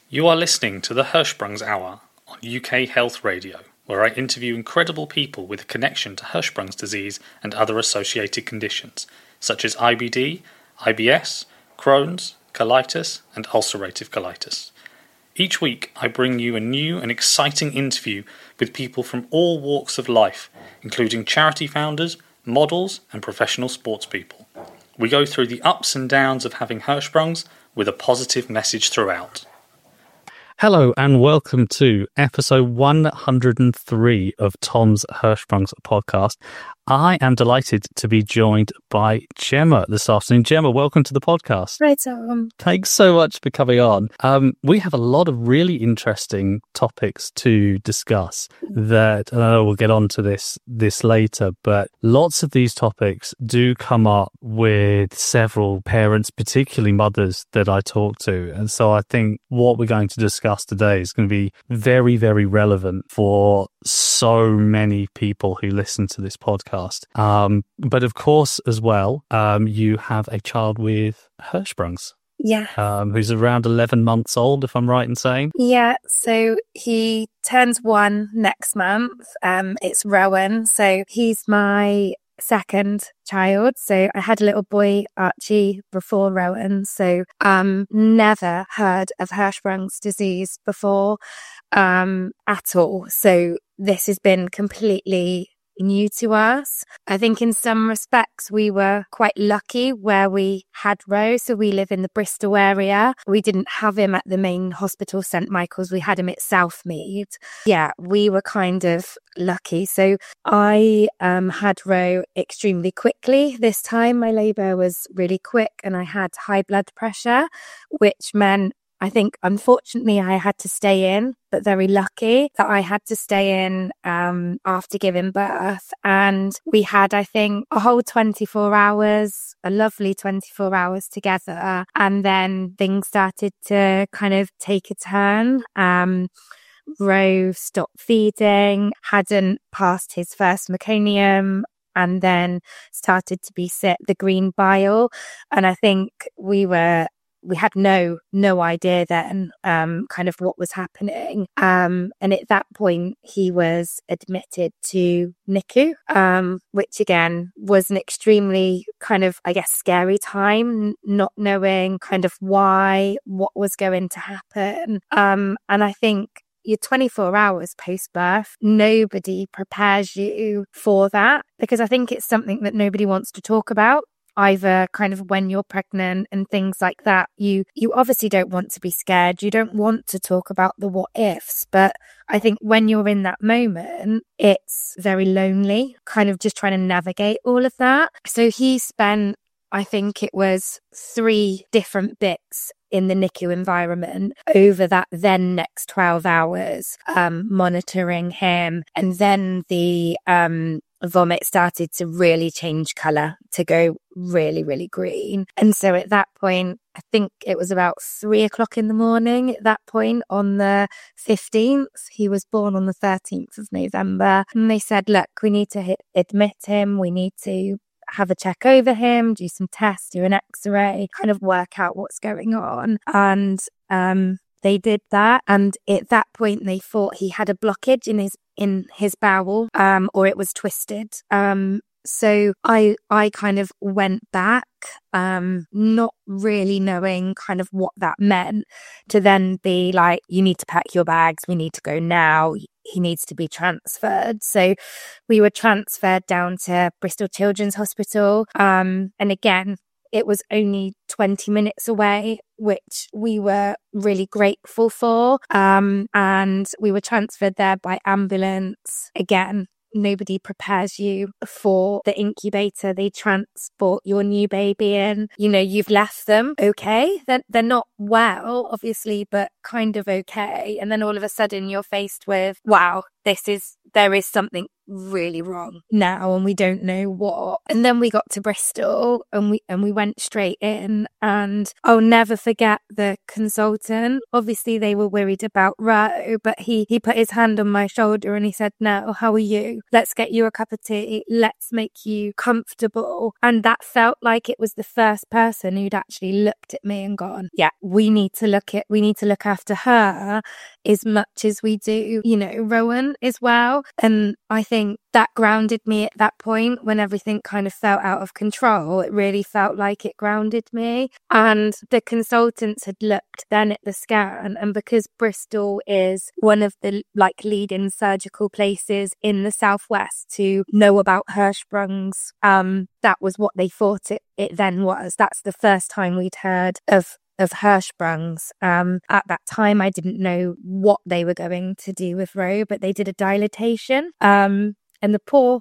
You are listening to the Hirschsprung's Hour on UK Health Radio, where I interview incredible people with a connection to Hirschsprung's disease and other associated conditions, such as IBD, IBS, Crohn's, colitis, and ulcerative colitis. Each week, I bring you a new and exciting interview with people from all walks of life, including charity founders, models, and professional sports people. We go through the ups and downs of having Hirschsprung's with a positive message throughout. Hello and welcome to episode 103 of Tom's Hirschsprung's podcast. I am delighted to be joined by Gemma this afternoon. Gemma, welcome to the podcast. Right, Tom. Thanks so much for coming on. We have a lot of really interesting topics to discuss that, and I know we'll get on to this later, but lots of these topics do come up with several parents, particularly mothers that I talk to. And so I think what we're going to discuss today is going to be very, very relevant for so many people who listen to this podcast. But of course, as well, you have a child with Hirschsprung's. Yeah. Who's around 11 months old, if I'm right in saying. Yeah, so he turns 1 next month. It's Rowan, so he's my second child. So I had a little boy, Archie, before Rowan. So never heard of Hirschsprung's disease before at all. So this has been completely new to us. I think in some respects we were quite lucky where we had Rose. So we live in the Bristol area. We didn't have him at the main hospital, St Michael's. We had him at Southmead. Yeah, we were kind of lucky. So I had Rose extremely quickly. This time my labour was really quick and I had high blood pressure, which meant I think, unfortunately, I had to stay in, but very lucky that I had to stay in after giving birth. And we had, I think, a whole 24 hours, a lovely 24 hours together. And then things started to kind of take a turn. Rove stopped feeding, hadn't passed his first meconium, and then started to be sick, the green bile. And I think we had no idea then kind of what was happening. And at that point, he was admitted to NICU, which again was an extremely kind of, I guess, scary time, not knowing kind of what was going to happen. And I think you're 24 hours post-birth, nobody prepares you for that, because I think it's something that nobody wants to talk about. Either kind of when you're pregnant and things like that, you obviously don't want to be scared. You don't want to talk about the what ifs. But I think when you're in that moment, it's very lonely, kind of just trying to navigate all of that. So he spent, I think it was 3 different bits in the NICU environment over that then next 12 hours, monitoring him. And then the vomit started to really change colour, to go really, really green. And so at that point, I think it was about 3 o'clock in the morning at that point on the 15th. He was born on the 13th of November. And they said, look, we need to admit him. We need to have a check over him, do some tests, do an x-ray, kind of work out what's going on. And they did that. And at that point, they thought he had a blockage in his bowel, or it was twisted. So I kind of went back, not really knowing kind of what that meant, to then be like, you need to pack your bags. We need to go now. He needs to be transferred. So we were transferred down to Bristol Children's Hospital. And again, it was only 20 minutes away, which we were really grateful for. And we were transferred there by ambulance. Again, nobody prepares you for the incubator. They transport your new baby in. You know, you've left them okay. They're not well, obviously, but kind of okay. And then all of a sudden you're faced with, wow, there is something really wrong now and we don't know what. And then we got to Bristol and we went straight in, and I'll never forget the consultant. Obviously they were worried about Ro, but he put his hand on my shoulder and he said, "No, how are you? Let's get you a cup of tea. Let's make you comfortable." And that felt like it was the first person who'd actually looked at me and gone, "Yeah, we need to look after her as much as we do, Rowan as well." And I think that grounded me at that point when everything kind of felt out of control. It really felt like it grounded me. And the consultants had looked then at the scan, and because Bristol is one of the leading surgical places in the southwest to know about Hirschsprung's, that was what they thought it then was. That's the first time we'd heard of Hirschsprung's. At that time, I didn't know what they were going to do with Ro, but they did a dilatation. And the poor,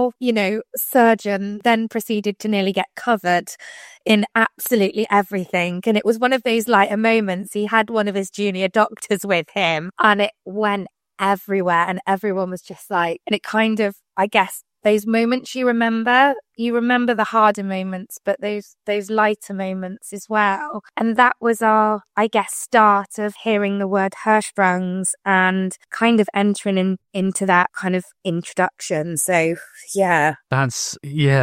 surgeon then proceeded to nearly get covered in absolutely everything. And it was one of those lighter moments. He had one of his junior doctors with him, and it went everywhere, and everyone was just like, and it kind of, I guess, those moments you remember the harder moments, but those lighter moments as well. And that was our, I guess, start of hearing the word Hirschsprung's and kind of entering into that kind of introduction. So that's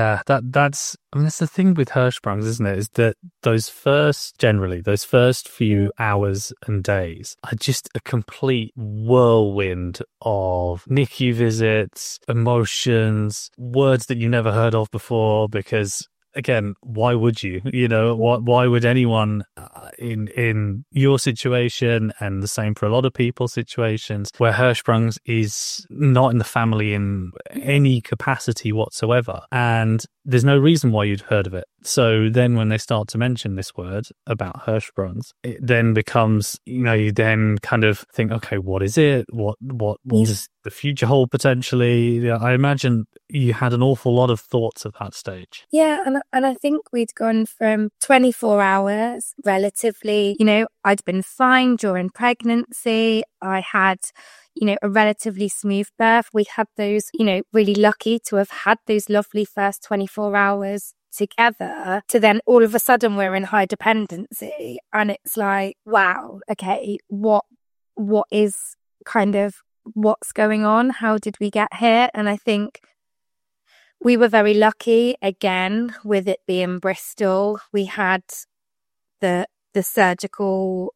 the thing with Hirschsprung's, isn't it? Is that those first few hours and days are just a complete whirlwind of NICU visits, emotions, words that you never heard of before, because again, why would you? Why would anyone in your situation, and the same for a lot of people's situations, where Hirschsprung's is not in the family in any capacity whatsoever, and there's no reason why you'd heard of it. So then when they start to mention this word about Hirschsprung's, it then becomes, you then kind of think, okay, what is it? What does the future hold potentially? I imagine you had an awful lot of thoughts at that stage. Yeah, and I think we'd gone from 24 hours relatively, I'd been fine during pregnancy. I had a relatively smooth birth. We had those, really lucky to have had those lovely first 24 hours together, to then all of a sudden we're in high dependency. And it's like, wow, okay, what is kind of what's going on? How did we get here? And I think we were very lucky again with it being Bristol. We had the surgical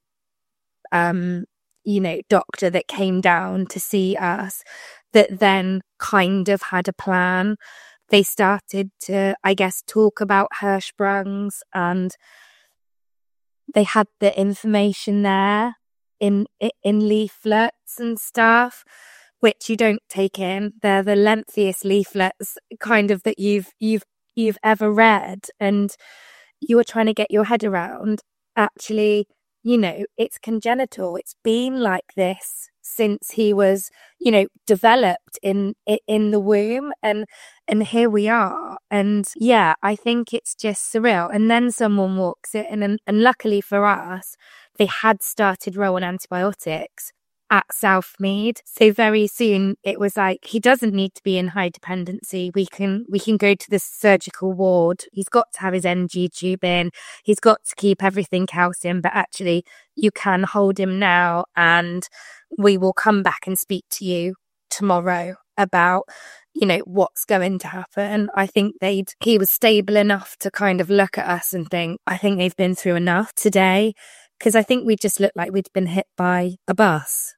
doctor that came down to see us that then kind of had a plan. They started to, I guess, talk about Hirschsprung's, and they had the information there in leaflets and stuff, which you don't take in. They're the lengthiest leaflets kind of that you've ever read, and you were trying to get your head around, actually, it's congenital. It's been like this since he was, developed in the womb, and here we are. And I think it's just surreal. And then someone walks in, and luckily for us, they had started Rowan antibiotics at Southmead. So very soon it was like, he doesn't need to be in high dependency. We can go to the surgical ward. He's got to have his NG tube in. He's got to keep everything else in, but actually you can hold him now, and we will come back and speak to you tomorrow about, what's going to happen. I think he was stable enough to kind of look at us and think, I think they've been through enough today. Because I think we just looked like we'd been hit by a bus.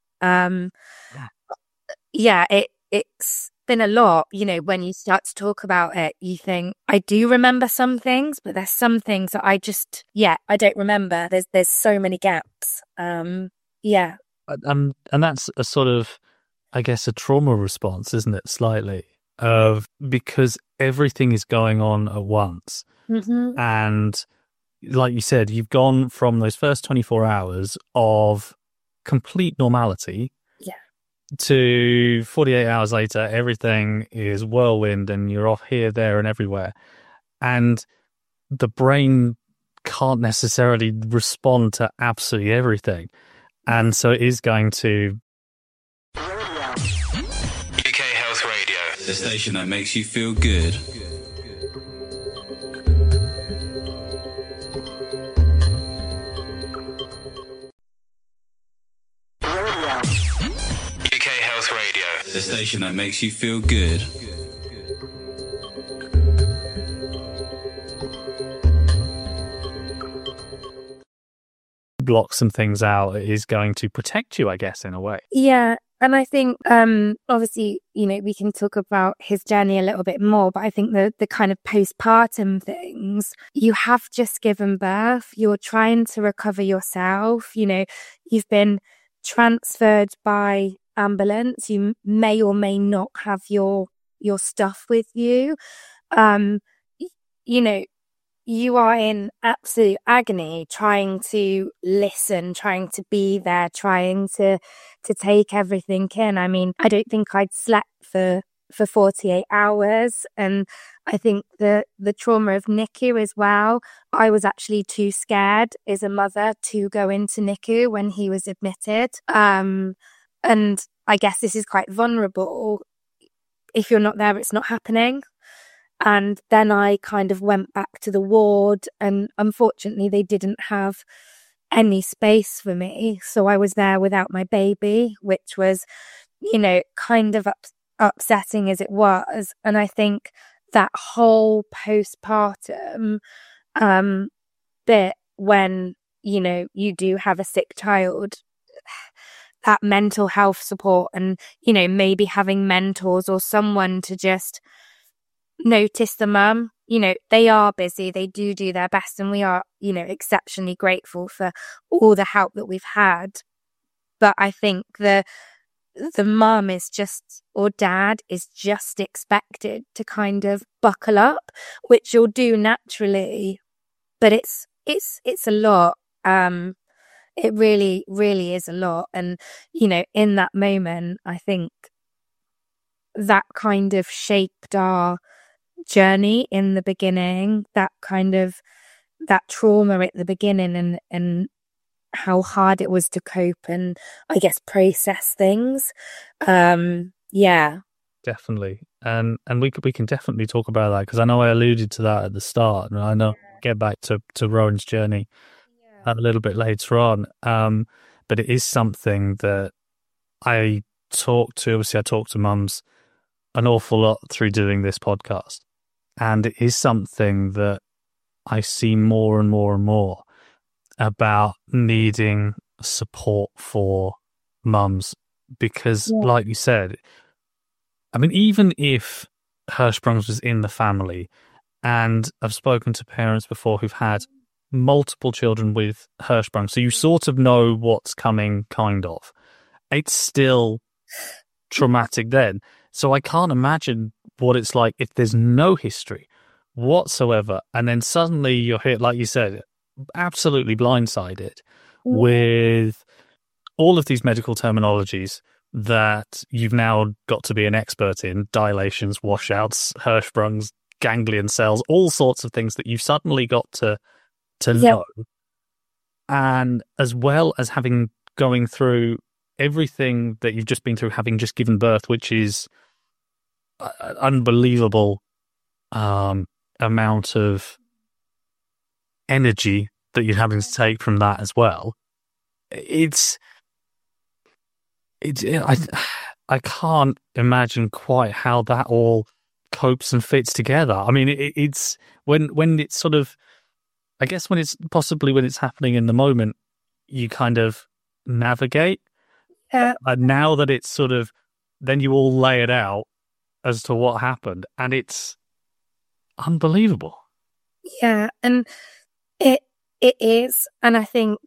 It's been a lot. When you start to talk about it, you think, I do remember some things, but there's some things that I don't remember. There's so many gaps. And that's a sort of, I guess, a trauma response, isn't it? Slightly, because everything is going on at once. Mm-hmm. And like you said, you've gone from those first 24 hours of complete normality to 48 hours later, everything is whirlwind and you're off here, there and everywhere. And the brain can't necessarily respond to absolutely everything. And so it is going to... UK Health Radio. The station that makes you feel good. UK Health Radio. The station that makes you feel good. Block some things out is going to protect you, I guess, in a way. Yeah. And I think, obviously, we can talk about his journey a little bit more, but I think the kind of postpartum things, you have just given birth, you're trying to recover yourself, you've been transferred by ambulance, you may or may not have your stuff with you. You are in absolute agony, trying to listen, trying to be there, trying to take everything in. I mean, I don't think I'd slept for 48 hours. And I think the trauma of NICU as well, I was actually too scared as a mother to go into NICU when he was admitted. And I guess this is quite vulnerable. If you're not there, it's not happening. And then I kind of went back to the ward, and unfortunately they didn't have any space for me. So I was there without my baby, which was, kind of upsetting as it was. And I think that whole postpartum bit when, you do have a sick child, that mental health support and, maybe having mentors or someone to just notice the mum, they are busy, they do their best, and we are, exceptionally grateful for all the help that we've had. But I think the mum is just, or dad is just expected to kind of buckle up, which you'll do naturally, but it's a lot. It really, really is a lot. And, in that moment, I think that kind of shaped our journey in the beginning, that trauma at the beginning and how hard it was to cope and I guess process things. Yeah, definitely. And we can definitely talk about that, because I know I alluded to that at the start, and I know we'll get back to Rowan's journey a little bit later on. But it is something that I talk to mums an awful lot through doing this podcast. And it is something that I see more and more and more about needing support for mums, because like you said, I mean, even if Hirschsprung's was in the family, and I've spoken to parents before who've had multiple children with Hirschsprung, so you sort of know what's coming, kind of. It's still traumatic then. So I can't imagine what it's like if there's no history whatsoever, and then suddenly you're hit, like you said, absolutely blindsided with all of these medical terminologies that you've now got to be an expert in: dilations, washouts, Hirschsprung's, ganglion cells, all sorts of things that you've suddenly got to know. And as well as going through everything that you've just been through, having just given birth, which is an unbelievable amount of energy that you're having to take from that as well. I can't imagine quite how that all copes and fits together. I mean, it's when it's sort of, I guess when it's happening in the moment, you kind of navigate. And now that it's sort of, then you all lay it out as to what happened, and it's unbelievable. Yeah, and it is, and I think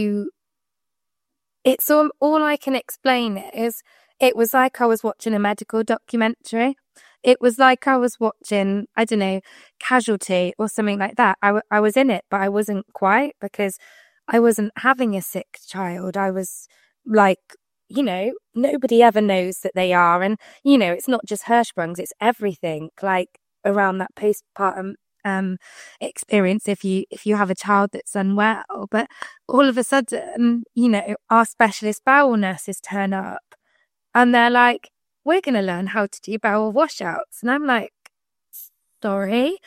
it's all I can explain is it was like I was watching a medical documentary. It was like I was watching, I don't know, Casualty or something like that. I was in it, but I wasn't quite, because I wasn't having a sick child. I was like, nobody ever knows that they are. And, it's not just Hirschsprung's, it's everything like around that postpartum experience if you have a child that's unwell. But all of a sudden, our specialist bowel nurses turn up and they're like, we're going to learn how to do bowel washouts. And I'm like, sorry.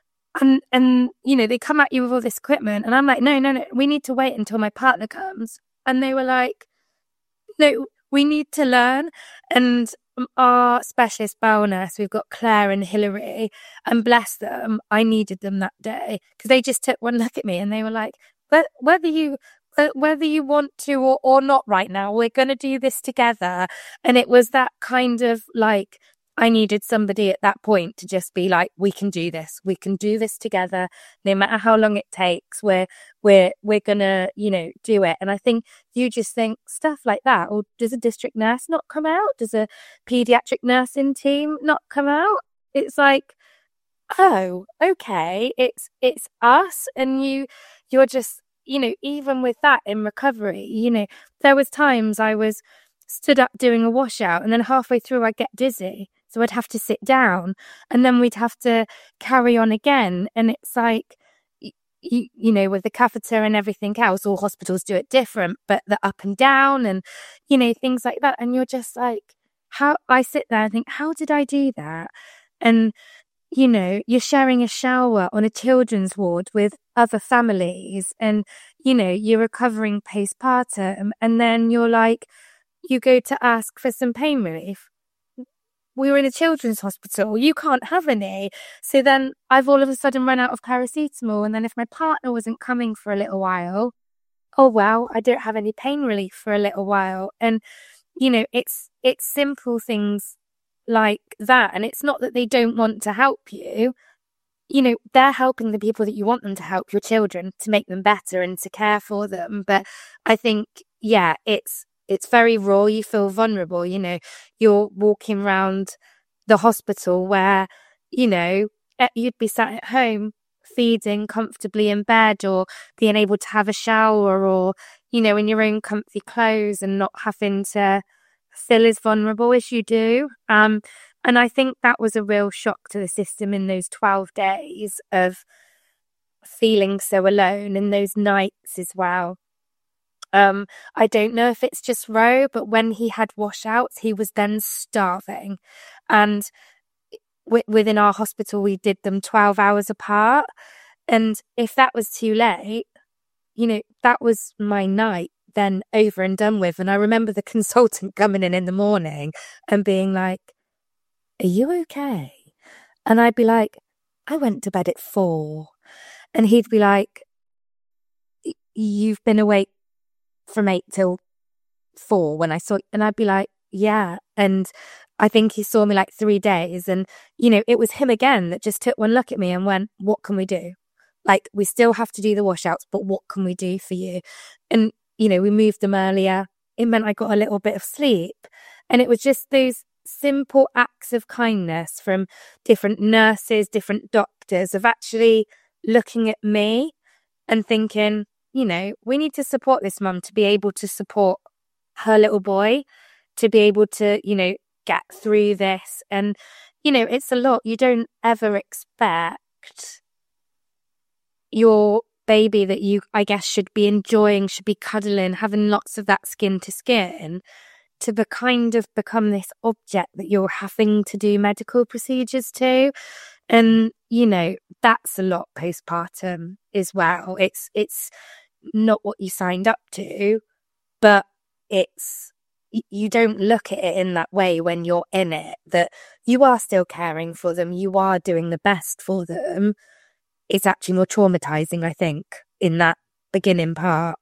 And they come at you with all this equipment. And I'm like, no, we need to wait until my partner comes. And they were like, no, we need to learn. And our specialist bowel nurse, we've got Claire and Hilary, and bless them, I needed them that day, because they just took one look at me and they were like, but whether you want to or not right now, we're going to do this together. And it was that kind of like, I needed somebody at that point to just be like, we can do this together, no matter how long it takes. We're gonna, do it. And I think you just think stuff like that. Or does a district nurse not come out? Does a pediatric nursing team not come out? It's like, oh, okay, it's us. And you're just, even with that in recovery, there was times I was stood up doing a washout, and then halfway through I'd get dizzy. So I'd have to sit down, and then we'd have to carry on again. And it's like, with the catheter and everything else, all hospitals do it different, but the up and down and, things like that. And you're just like, how I sit there and think, how did I do that? And, you're sharing a shower on a children's ward with other families, and, you're recovering postpartum, and then you're like, you go to ask for some pain relief. We were in a children's hospital. You can't have any. So then I've all of a sudden run out of paracetamol. And then if my partner wasn't coming for a little while, oh, well, I don't have any pain relief for a little while. And, it's simple things like that. And it's not that they don't want to help you. They're helping the people that you want them to help, your children, to make them better and to care for them. But I think, it's very raw. You feel vulnerable. You're walking around the hospital where, you'd be sat at home feeding comfortably in bed, or being able to have a shower, or, in your own comfy clothes, and not having to feel as vulnerable as you do. And I think that was a real shock to the system in those 12 days of feeling so alone, and those nights as well. I don't know if it's just Ro, but when he had washouts, he was then starving. And within our hospital, we did them 12 hours apart. And if that was too late, that was my night then over and done with. And I remember the consultant coming in the morning and being like, are you okay? And I'd be like, I went to bed at 4. And he'd be like, you've been awake from 8 till 4 when I saw, and I'd be like, yeah. And I think he saw me like 3 days, and it was him again that just took one look at me and went, what can we do? Like, we still have to do the washouts, but what can we do for you? And we moved them earlier. It meant I got a little bit of sleep, and it was just those simple acts of kindness from different nurses, different doctors, of actually looking at me and thinking, we need to support this mum to be able to support her little boy, to be able to, get through this. And, it's a lot. You don't ever expect your baby that you, I guess, should be enjoying, should be cuddling, having lots of that skin to skin, to become this object that you're having to do medical procedures to. And, that's a lot postpartum as well. It's not what you signed up to, but you don't look at it in that way when you're in it, that you are still caring for them, you are doing the best for them. It's actually more traumatizing, I think, in that beginning part.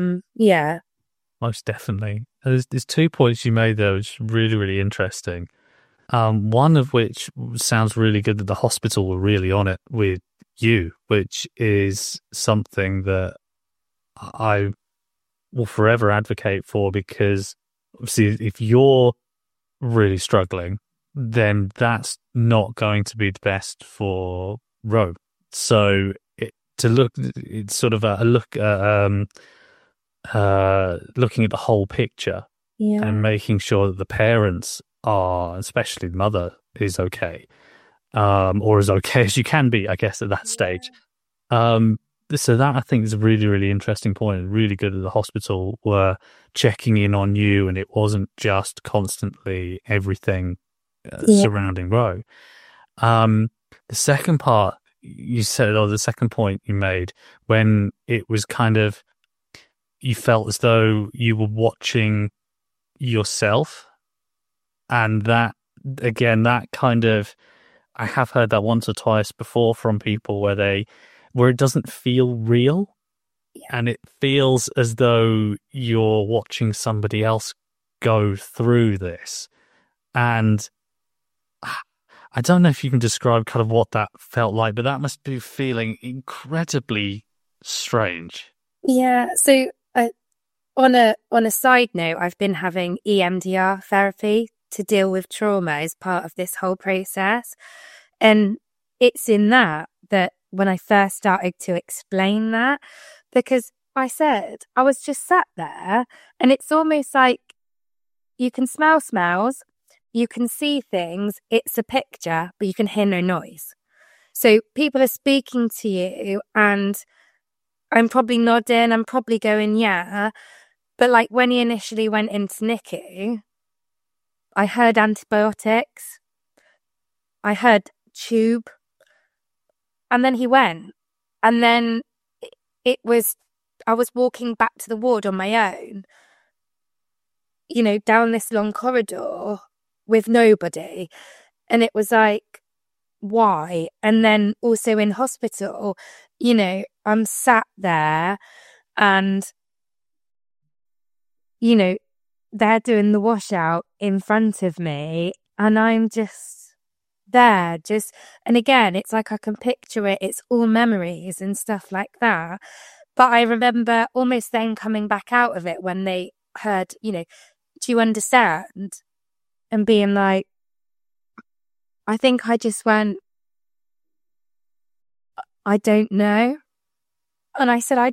Most definitely. There's 2 points you made there which are really, really interesting. One of which sounds really good, that the hospital were really on it with you, which is something that I will forever advocate for, because obviously if you're really struggling, then that's not going to be the best for Ro. So it's sort of a look looking at the whole picture, and making sure that the parents are, especially the mother, is okay, or as okay as you can be, I guess, at that stage. So that I think is a really, really interesting point. Really good that the hospital were checking in on you, and it wasn't just constantly everything surrounding Ro. The second part you said, or the second point you made, when it was kind of, you felt as though you were watching yourself, and that, again, that kind of, I have heard that once or twice before from people where it doesn't feel real, and it feels as though you're watching somebody else go through this. And I don't know if you can describe kind of what that felt like, but that must be feeling incredibly strange. Yeah. So on a side note, I've been having EMDR therapy to deal with trauma as part of this whole process. And it's in that when I first started to explain that, because I said I was just sat there, and it's almost like you can smell smells, you can see things, it's a picture, but you can hear no noise. So people are speaking to you, and I'm probably nodding, I'm probably going, yeah. But like when he initially went into NICU, I heard antibiotics, I heard tube, and then he went. And then I was walking back to the ward on my own, down this long corridor with nobody. And it was like, why? And then also in hospital, I'm sat there and, they're doing the washout in front of me, and I'm just there, and again, it's like I can picture it, it's all memories and stuff like that. But I remember almost then coming back out of it when they heard, do you understand? And being like, I think I just went, I don't know. And I said, I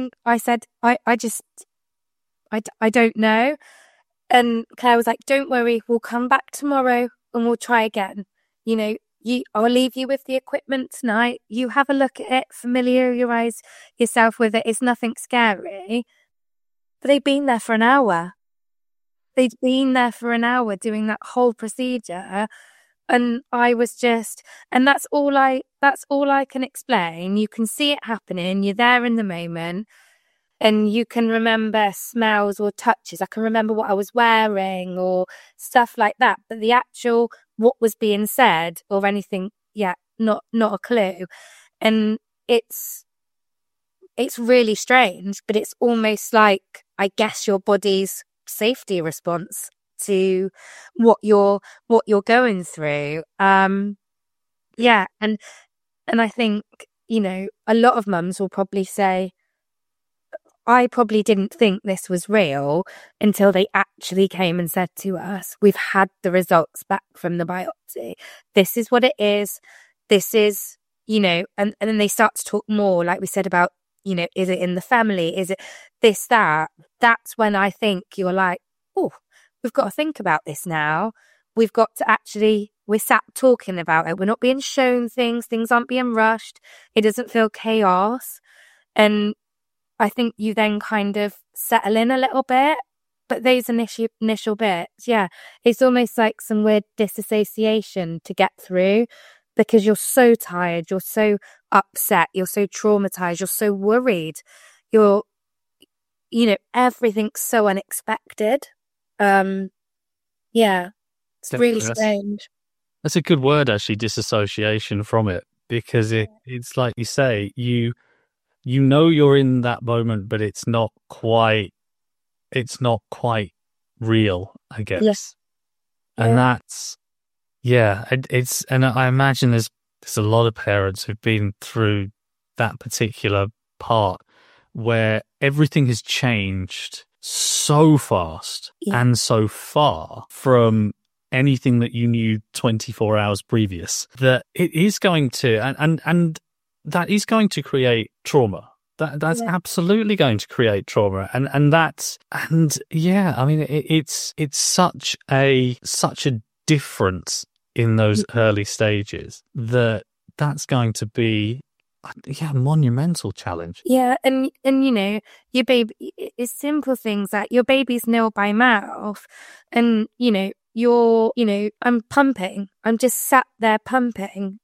don't know. And Claire was like, don't worry, we'll come back tomorrow and we'll try again. I'll leave you with the equipment tonight. You have a look at it, familiarize yourself with it. It's nothing scary. But they'd been there for an hour. They'd been there for an hour doing that whole procedure. And I was just, and that's all I can explain. You can see it happening. You're there in the moment. And you can remember smells or touches. I can remember what I was wearing or stuff like that. But the actual, what was being said or anything, not a clue. And it's really strange, but it's almost like, I guess, your body's safety response to what you're going through. And I think, a lot of mums will probably say, I probably didn't think this was real until they actually came and said to us, we've had the results back from the biopsy. This is what it is. This is, and then they start to talk more, like we said about, is it in the family? Is it this, that? That's when I think you're like, oh, we've got to think about this now. We've got to actually, we're sat talking about it. We're not being shown things. Things aren't being rushed. It doesn't feel chaos. And I think you then kind of settle in a little bit, but those initial bits, it's almost like some weird disassociation to get through, because you're so tired, you're so upset, you're so traumatized, you're so worried, everything's so unexpected. It's really strange. That's a good word, actually, disassociation from it, because it's like you say, you you're in that moment, but it's not quite real, I guess. Yes. And that's, and I imagine there's a lot of parents who've been through that particular part where everything has changed so fast and so far from anything that you knew 24 hours previous, that it is going to, and that is going to create trauma. That's absolutely going to create trauma, I mean, it's such a difference in those early stages that's going to be monumental challenge. Yeah, and you know, your baby, it's simple things like your baby's nil by mouth, and you know, I'm pumping. I'm just sat there pumping,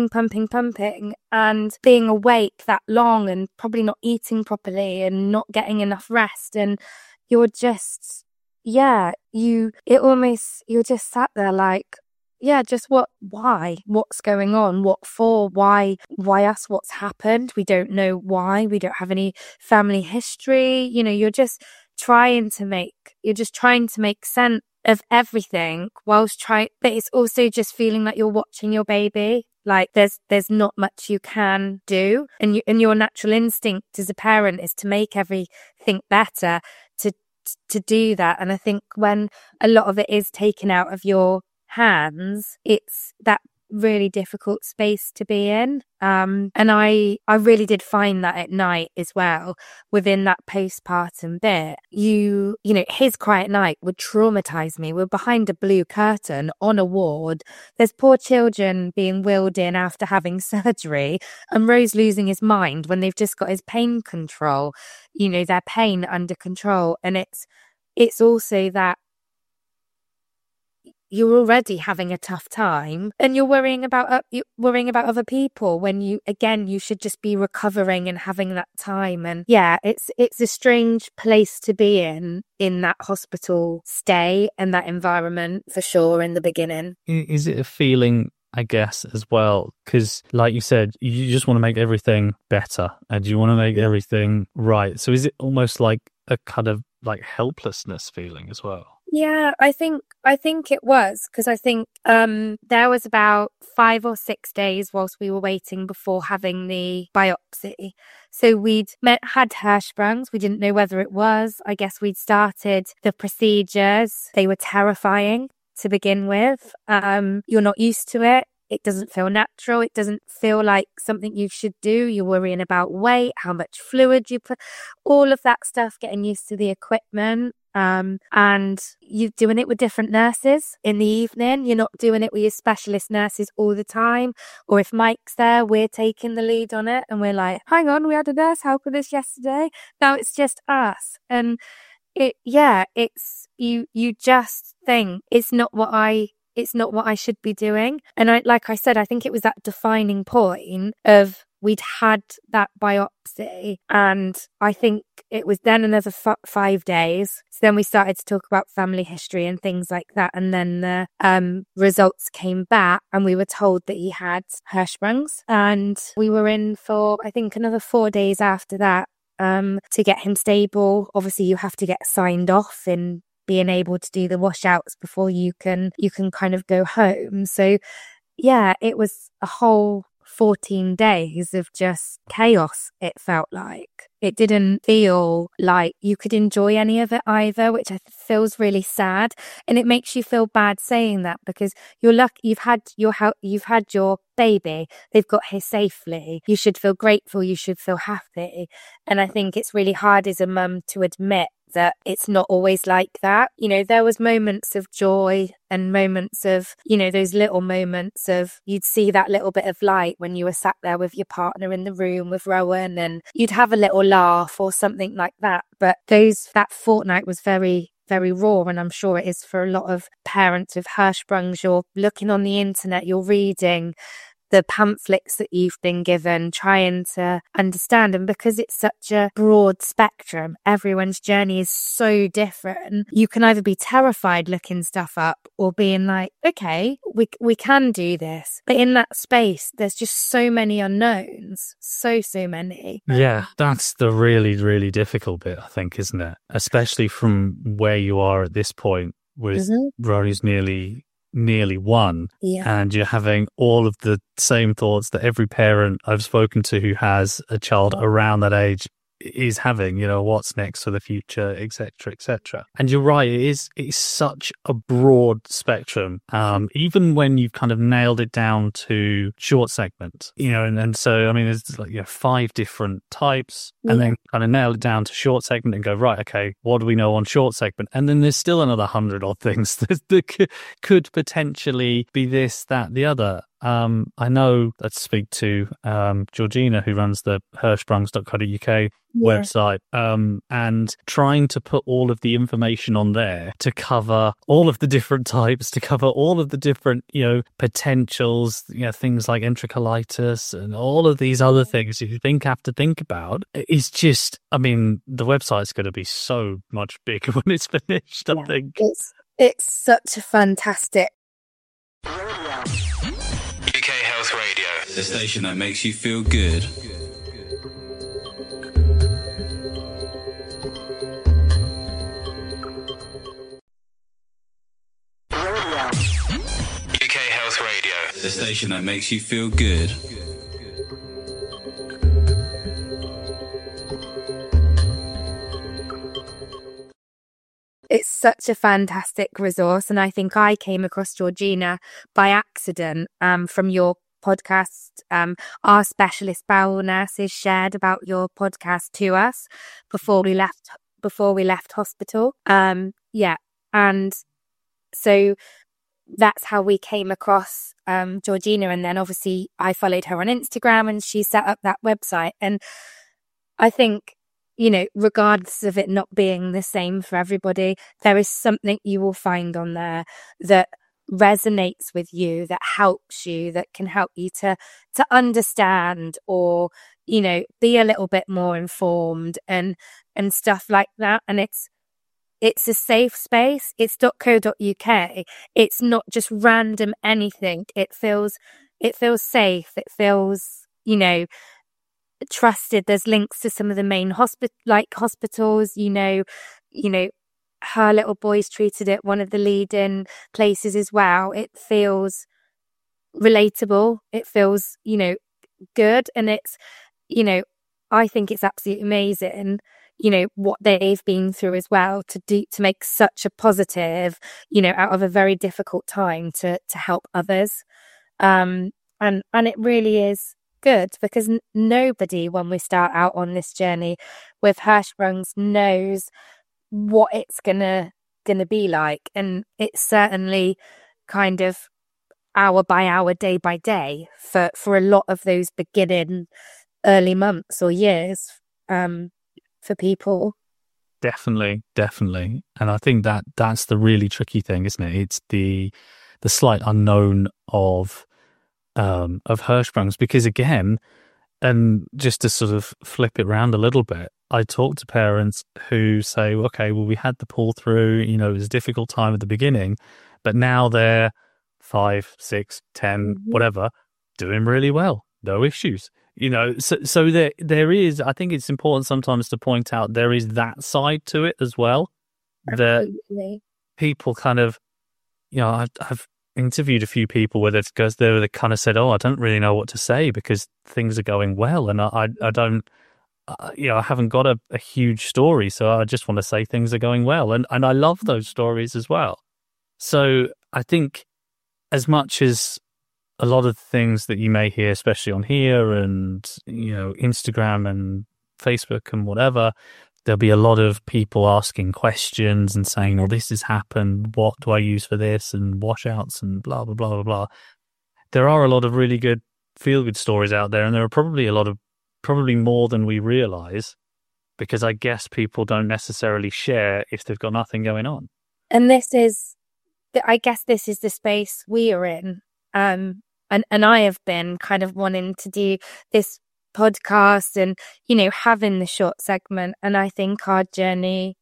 and being awake that long and probably not eating properly and not getting enough rest, and you're just, you're just sat there like, just what's going on? What for? Why us? What's happened? We don't know why. We don't have any family history. You know, you're just trying to make sense of everything but it's also just feeling like you're watching your baby. Like there's not much you can do. And your natural instinct as a parent is to make everything better, to do that. And I think when a lot of it is taken out of your hands, it's that really difficult space to be in. And I really did find that at night as well, within that postpartum bit. You know, his cry at night would traumatize me. We're behind a blue curtain on a ward. There's poor children being wheeled in after having surgery, and Rose losing his mind when they've just got his pain control, you know, their pain under control. And it's also that you're already having a tough time and you're worrying about other people when you should just be recovering and having that time. And it's a strange place to be in that hospital stay and that environment, for sure, in the beginning. Is it a feeling, I guess, as well? Because like you said, you just want to make everything better and you want to make everything right. So is it almost like a kind of like helplessness feeling as well? Yeah, I think it was, because I think there was about 5 or 6 days whilst we were waiting before having the biopsy. So we'd had Hirschsprungs. We didn't know whether it was. I guess we'd started the procedures. They were terrifying to begin with. You're not used to it. It doesn't feel natural. It doesn't feel like something you should do. You're worrying about weight, how much fluid you put, all of that stuff, getting used to the equipment. And you're doing it with different nurses in the evening. You're not doing it with your specialist nurses all the time. Or if Mike's there, we're taking the lead on it. And we're like, hang on, we had a nurse help with this yesterday. Now it's just us. And it's, you just think it's not what I should be doing. And like I said, I think it was that defining point of we'd had that biopsy, and I think it was then another 5 days. So then we started to talk about family history and things like that. And then the results came back and we were told that he had Hirschsprungs, and we were in for, I think, another 4 days after that to get him stable. Obviously you have to get signed off in being able to do the washouts before you can kind of go home. So it was a whole 14 days of just chaos. It felt like it didn't feel like you could enjoy any of it either, which I feels really sad. And it makes you feel bad saying that, because you're lucky you've had your baby, they've got here safely. You should feel grateful, you should feel happy. And I think it's really hard as a mum to admit that it's not always like that. You know, there was moments of joy and moments of, you know, those little moments of, you'd see that little bit of light when you were sat there with your partner in the room with Rowan, and you'd have a little laugh or something like that. But that fortnight was very, very raw, and I'm sure it is for a lot of parents with Hirschsprungs. You're looking on the internet, you're reading the pamphlets that you've been given, trying to understand. And because it's such a broad spectrum, everyone's journey is so different. You can either be terrified looking stuff up or being like, okay, we can do this. But in that space, there's just so many unknowns, so many. Yeah, that's the really, really difficult bit, I think, isn't it? Especially from where you are at this point with Rory's nearly 1, and you're having all of the same thoughts that every parent I've spoken to who has a child around that age is having, you know, what's next for the future, etc. And you're right, it's such a broad spectrum, even when you've kind of nailed it down to short segments, you know, and so I mean there's like 5 different types, and then kind of nail it down to short segment and go, right, okay, what do we know on short segment? And then there's still another 100 odd things that could potentially be this, that, the other. I know, let's speak to Georgina, who runs the hirschsprungs.co.uk website, and trying to put all of the information on there to cover all of the different types, to cover all of the different, potentials, things like enterocolitis and all of these other things you have to think about. It's just, the website's going to be so much bigger when it's finished, I think. It's such a fantastic UK Health Radio, the station that makes you feel good. UK Health Radio, the station that makes you feel good. It's such a fantastic resource, and I think I came across Georgina by accident from your podcast. Our specialist bowel nurses shared about your podcast to us before we left hospital. And so that's how we came across Georgina, and then obviously I followed her on Instagram, and she set up that website. And I think, regardless of it not being the same for everybody, there is something you will find on there that resonates with you, that helps you, that can help you to understand or, be a little bit more informed and stuff like that. And it's a safe space. It's .co.uk. It's not just random anything. It feels safe. It feels, trusted. There's links to some of the main hospitals. Her little boy's treated at one of the leading places as well. It feels relatable. It feels good, and it's I think it's absolutely amazing what they've been through as well to make such a positive out of a very difficult time to help others, and it really is good, because nobody, when we start out on this journey with Hirschsprungs, knows what it's gonna be like, and it's certainly kind of hour by hour, day by day for a lot of those beginning early months or years for people. Definitely, and I think that's the really tricky thing, isn't it? It's the slight unknown of Hirschsprungs, because again, and just to sort of flip it around a little bit, I talk to parents who say, okay, well, we had the pull through, it was a difficult time at the beginning, but now they're 5, 6, 10, whatever, doing really well, no issues, so there is, I think it's important sometimes to point out there is that side to it as well. Absolutely. That people kind of, I've interviewed a few people where they kind of said, I don't really know what to say because things are going well, and I don't, I haven't got a huge story, so I just want to say things are going well, and I love those stories as well. So I think, as much as a lot of things that you may hear, especially on here and Instagram and Facebook and whatever, there'll be a lot of people asking questions and saying, well, this has happened, what do I use for this, and washouts and blah, blah, blah, blah, blah. There are a lot of really good feel-good stories out there, and there are probably more than we realize, because I guess people don't necessarily share if they've got nothing going on. And I guess this is the space we are in. And I have been kind of wanting to do this podcast and, having the short segment. And I think our journey,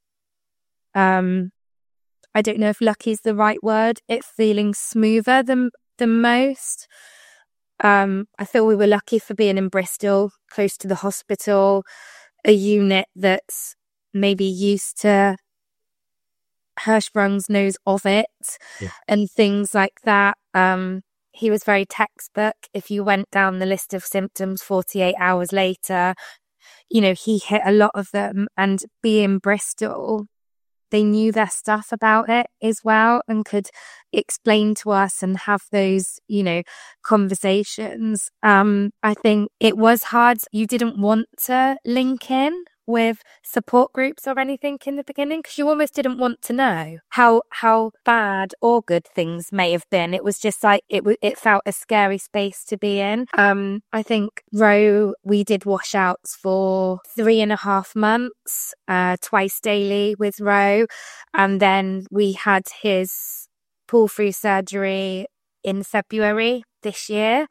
I don't know if lucky is the right word, it's feeling smoother than most. I feel we were lucky for being in Bristol, close to the hospital, a unit that's maybe used to Hirschsprungs, knows of it, and things like that. He was very textbook. If you went down the list of symptoms 48 hours later, he hit a lot of them. And being Bristol, they knew their stuff about it as well and could explain to us and have those, conversations. I think it was hard. You didn't want to link in with support groups or anything in the beginning? Because you almost didn't want to know how bad or good things may have been. It was just like it felt a scary space to be in. I think Ro, we did washouts for 3.5 months, twice daily with Ro, and then we had his pull-through surgery in February this year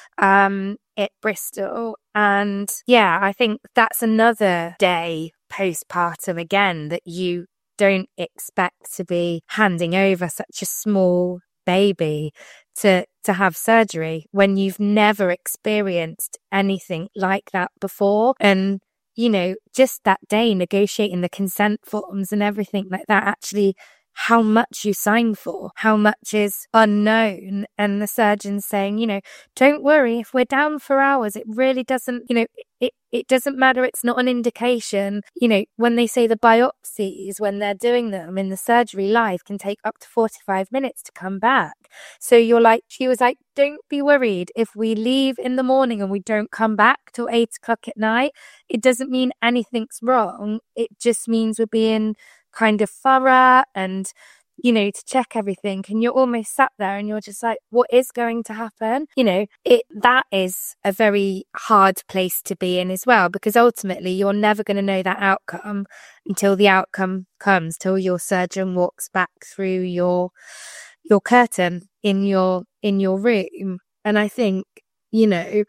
at Bristol. And yeah, I think that's another day postpartum again that you don't expect to be handing over such a small baby to have surgery when you've never experienced anything like that before. And, you know, just that day negotiating the consent forms and everything like that, actually how much you sign for, how much is unknown. And the surgeon saying, you know, don't worry, if we're down for hours, it really doesn't, you know, it doesn't matter. It's not an indication. You know, when they say the biopsies, when they're doing them in the surgery live, can take up to 45 minutes to come back. So she was like, don't be worried. If we leave in the morning and we don't come back till 8 o'clock at night, it doesn't mean anything's wrong. It just means we're being kind of thorough and, you know, to check everything. And you're almost sat there and you're just like, what is going to happen? You know, that is a very hard place to be in as well, because ultimately you're never going to know that outcome until the outcome comes, till your surgeon walks back through your curtain in your room. And I think, you know,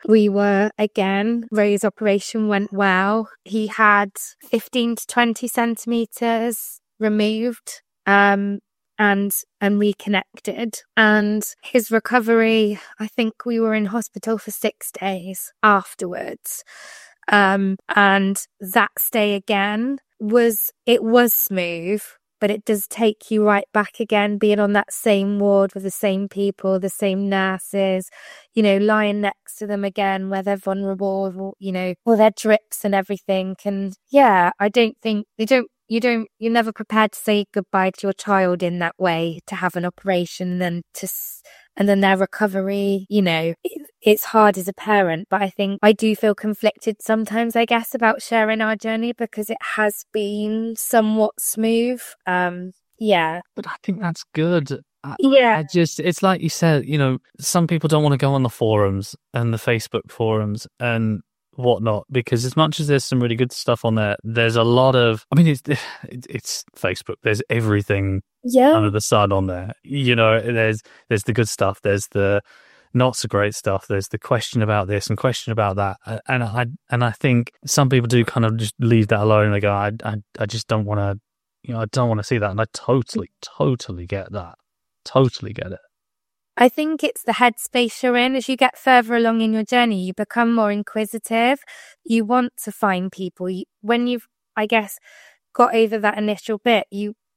Ro's operation went well. He had 15 to 20 centimeters removed, and reconnected. And his recovery, I think we were in hospital for 6 days afterwards. And that stay again was smooth, but it does take you right back again, being on that same ward with the same people, the same nurses, you know, lying next to them again where they're vulnerable, you know, all their drips and everything. And yeah, I don't think you're never prepared to say goodbye to your child in that way, to have an operation and then their recovery, you know, it's hard as a parent. But I think I do feel conflicted sometimes, I guess, about sharing our journey, because it has been somewhat smooth. Yeah. But I think that's good. Yeah. It's like you said, you know, some people don't want to go on the forums and the Facebook forums and whatnot, because as much as there's some really good stuff on there, there's a lot of, I mean, it's Facebook, there's everything under the sun on there, you know. There's the good stuff, there's the not so great stuff, there's the question about this and question about that, and I think some people do kind of just leave that alone. They go, I just don't want to, you know, I don't want to see that. And I totally get that, totally get it. I think it's the headspace you're in. As you get further along in your journey, you become more inquisitive. You want to find people. When you've, I guess, got over that initial bit,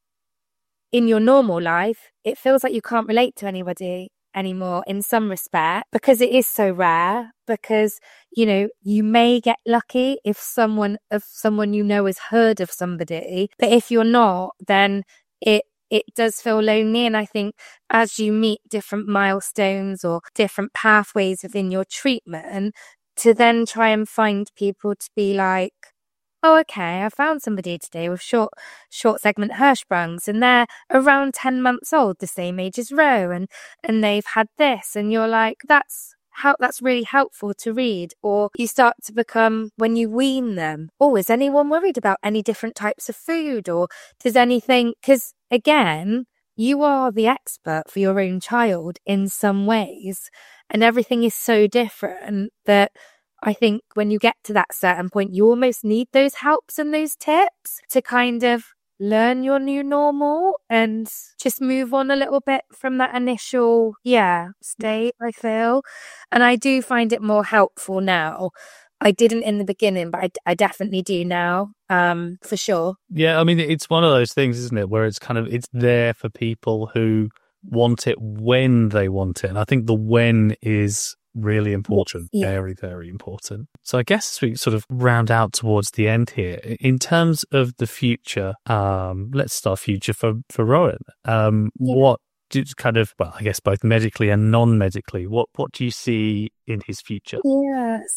in your normal life, it feels like you can't relate to anybody anymore in some respect, because it is so rare. Because, you know, you may get lucky if someone you know has heard of somebody, but if you're not, then it does feel lonely. And I think as you meet different milestones or different pathways within your treatment, to then try and find people to be like, oh, okay, I found somebody today with short segment Hirschsprungs, and they're around 10 months old, the same age as Ro, and they've had this, and you're like, that's really helpful to read. Or you start to become, when you wean them, oh, is anyone worried about any different types of food, or does anything, because again, you are the expert for your own child in some ways, and everything is so different that I think when you get to that certain point, you almost need those helps and those tips to kind of learn your new normal and just move on a little bit from that initial, state, I feel. And I do find it more helpful now. I didn't in the beginning, but I definitely do now, for sure. Yeah, I mean, it's one of those things, isn't it, where it's kind of, it's there for people who want it when they want it. And I think the when is really important, very, very important. So I guess as we sort of round out towards the end here, in terms of the future, let's start future for Rowan. What do you kind of, well, I guess both medically and non-medically, what do you see in his future? Yeah, so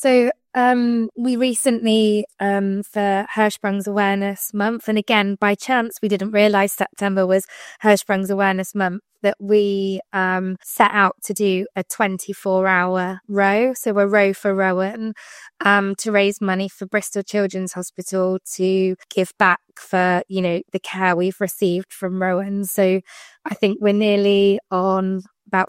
We recently, for Hirschsprung's Awareness Month, and again, by chance, we didn't realise September was Hirschsprung's Awareness Month, that we set out to do a 24-hour row, so a row for Rowan, to raise money for Bristol Children's Hospital to give back for, the care we've received from Rowan. So I think we're nearly on about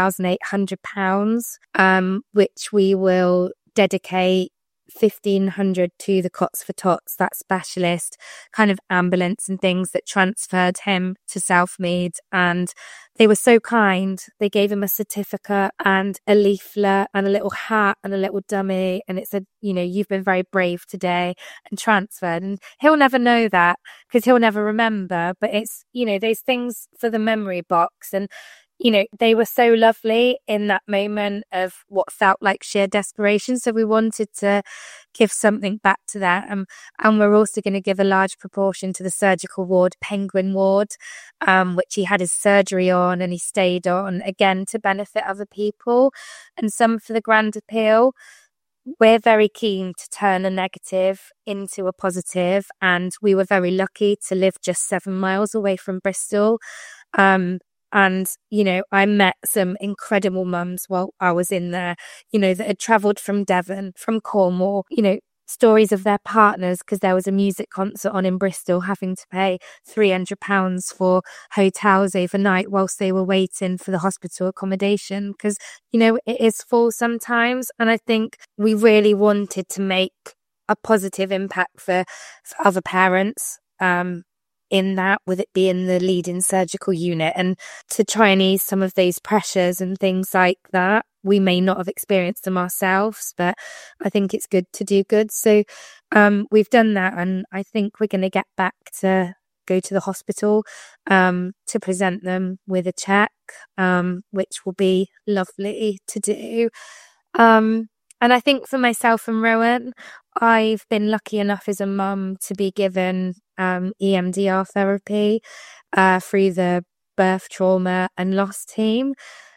£4,800, which we will dedicate 1,500 to the Cots for Tots, that specialist kind of ambulance and things that transferred him to Southmead. And they were so kind. They gave him a certificate and a leaflet and a little hat and a little dummy. And it said, you've been very brave today, and transferred. And he'll never know that because he'll never remember. But it's, those things for the memory box. And they were so lovely in that moment of what felt like sheer desperation. So we wanted to give something back to that. And we're also going to give a large proportion to the surgical ward, Penguin Ward, which he had his surgery on and he stayed on, again, to benefit other people, and some for the Grand Appeal. We're very keen to turn a negative into a positive, and we were very lucky to live just 7 miles away from Bristol. And, I met some incredible mums while I was in there, that had travelled from Devon, from Cornwall, stories of their partners, because there was a music concert on in Bristol, having to pay £300 for hotels overnight whilst they were waiting for the hospital accommodation, because, it is full sometimes. And I think we really wanted to make a positive impact for other parents, in that, with it being the leading surgical unit, and to try and ease some of those pressures and things like that. We may not have experienced them ourselves, but I think it's good to do good. So we've done that, and I think we're going to get back to go to the hospital to present them with a cheque, which will be lovely to do. And I think for myself and Rowan, I've been lucky enough as a mum to be given EMDR therapy through the birth trauma and loss team,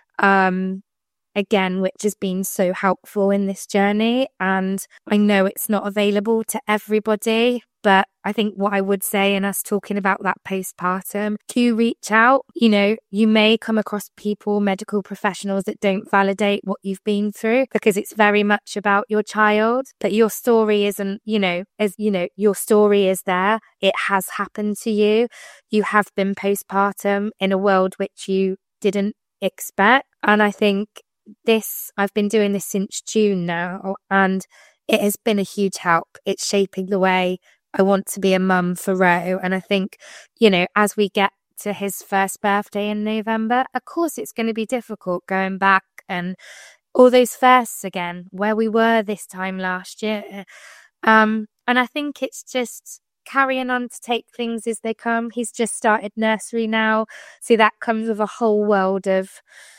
again, which has been so helpful in this journey. And I know it's not available to everybody, but I think what I would say, in us talking about that postpartum, do reach out. You may come across people, medical professionals, that don't validate what you've been through, because it's very much about your child. But your story isn't, your story is there. It has happened to you. You have been postpartum in a world which you didn't expect. And I think I've been doing this since June now, and it has been a huge help. It's shaping the way I want to be a mum for Ro. And I think, as we get to his first birthday in November, of course it's going to be difficult going back and all those firsts again, where we were this time last year. And I think it's just carrying on to take things as they come. He's just started nursery now, so that comes with a whole world of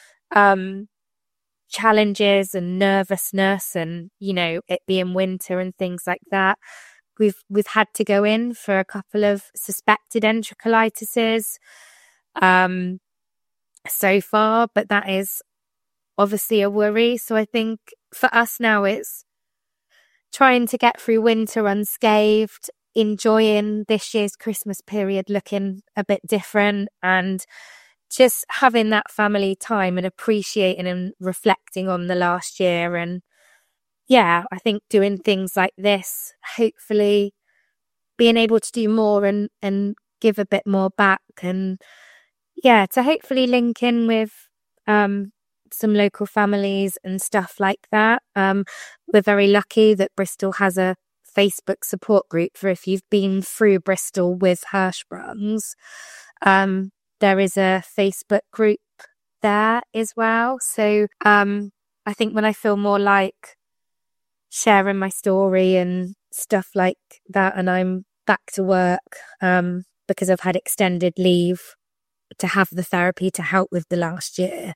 challenges and nervousness, and it being winter and things like that. We've had to go in for a couple of suspected enterocolitis so far, but that is obviously a worry. So I think for us now, it's trying to get through winter unscathed, enjoying this year's Christmas period looking a bit different, and just having that family time and appreciating and reflecting on the last year. And yeah, I think doing things like this, hopefully being able to do more and give a bit more back, and yeah, to hopefully link in with some local families and stuff like that. We're very lucky that Bristol has a Facebook support group for if you've been through Bristol with Hirschsprungs. There is a Facebook group there as well. So I think when I feel more like sharing my story and stuff like that, and I'm back to work because I've had extended leave to have the therapy to help with the last year.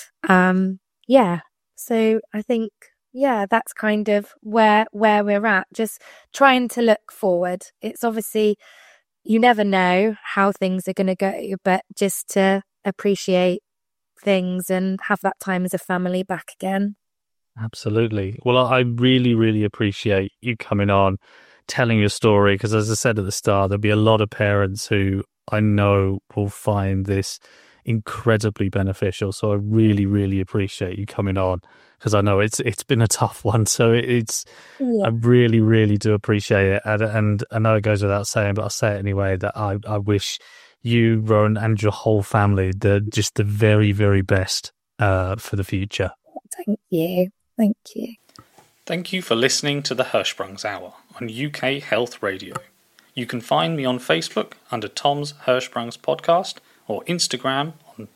So I think, that's kind of where we're at, just trying to look forward. It's obviously, you never know how things are going to go, but just to appreciate things and have that time as a family back again. Absolutely. Well, I really, really appreciate you coming on, telling your story, because as I said at the start, there'll be a lot of parents who I know will find this incredibly beneficial. So I really, really appreciate you coming on, because I know it's been a tough one. So I really, really do appreciate it. And I know it goes without saying, but I'll say it anyway, that I wish you, Rowan, and your whole family just the very, very best for the future. Thank you. Thank you. Thank you for listening to the Hirschsprungs Hour on UK Health Radio. You can find me on Facebook under Tom's Hirschsprungs Podcast or Instagram on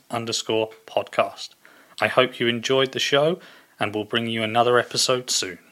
Toms_Hirschsprungs_podcast. I hope you enjoyed the show and will bring you another episode soon.